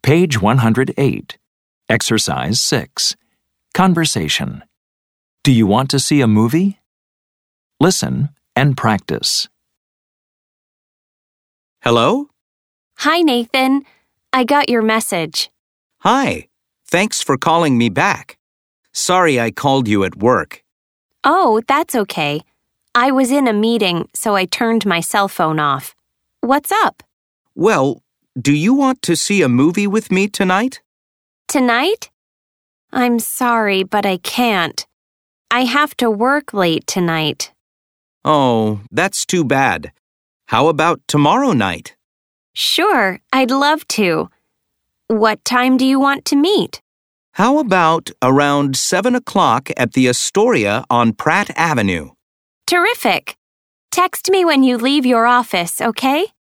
Page 108. Exercise 6. Conversation. Do you want to see a movie? Listen and practice. Hello? Hi, Nathan. I got your message. Hi. Thanks for calling me back. Sorry I called you at work. Oh, that's okay. I was in a meeting, so I turned my cell phone off. What's up? Well, do you want to see a movie with me tonight? Tonight? I'm sorry, but I can't. I have to work late tonight. Oh, that's too bad. How about tomorrow night? Sure, I'd love to. What time do you want to meet? How about around 7 o'clock at the Astoria on Pratt Avenue? Terrific. Text me when you leave your office, okay?